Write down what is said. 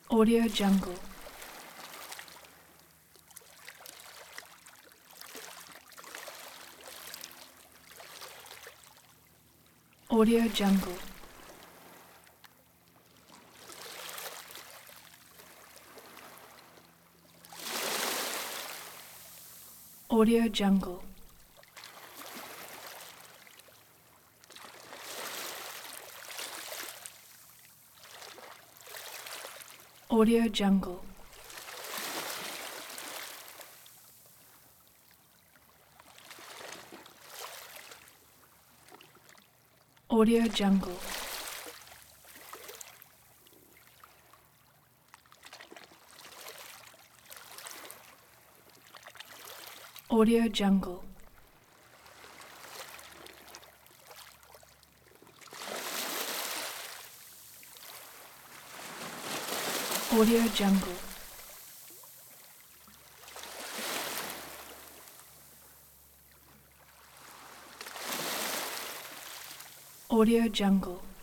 Audio Jungle. Audio Jungle. Audio Jungle. Audio Jungle. Audio Jungle. Audio Jungle. Audio Jungle. Audio Jungle.